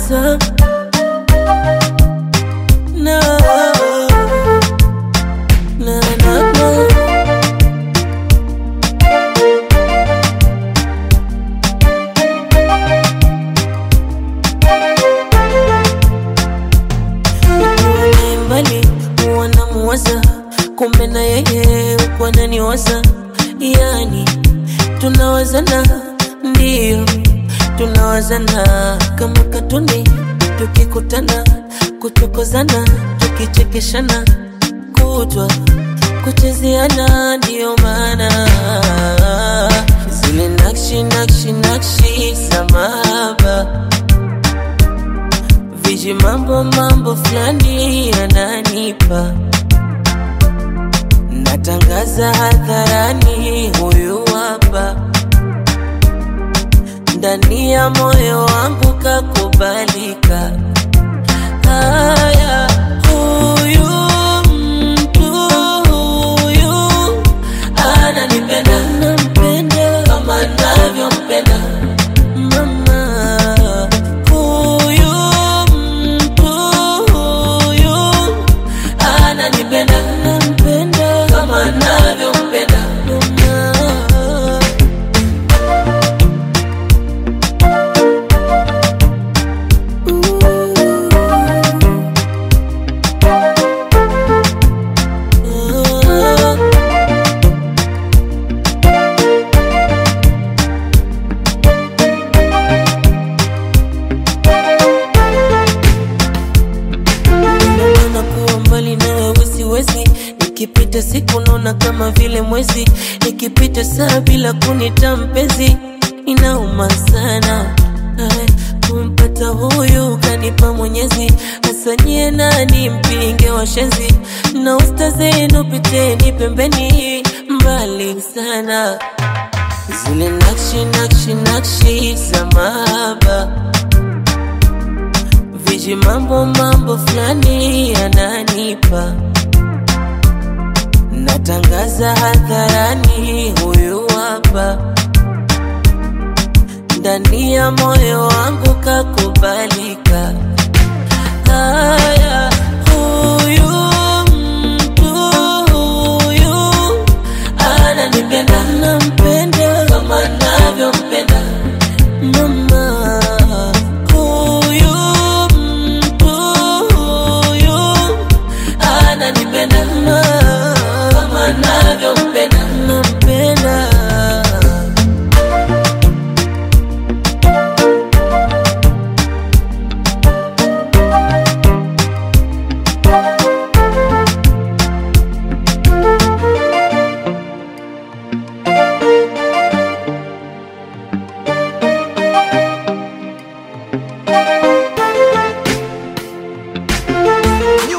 makosa. No, no, no, no. Mbali wanamuwaza, kumbe na yeye huku ananiwaza. Yani tunawazana, ndio tunawazana kama katuni, tukikutana kuchokozana, tukichekeshana, kutwa kuchezeana. Ndio maana zile nakshi nakshi nakshi za mahaba, viji mambo mambo flani ananipa. Natangaza hadharani, huyu hapa ndani ya moyo wangu kakubalika. Haya, huyu mtu huyu ananipenda, nampenda kama navyompenda mama. Huyu mtu huyu ananipenda, nampenda kama navyompenda mama. Nikipita siku naona kama vile mwezi, nikipita saa bila kunita mpenzi, inauma sana. Kumpata huyu kanipa Mwenyezi, asanyie nani mpinge washenzi, na usta zenu piteni pembeni mbali sana. Zile nakshi nakshi nakshi za mahaba, viji mambo mambo flani ananipa. Natangaza hadharani, huyu hapa ndani ya moyo wangu kakubalika. Haya, huyu mtu huyu ananipenda, nampenda kama navyompenda mama. Huyu mtu huyu ananipenda kama navyompenda, nampenda. New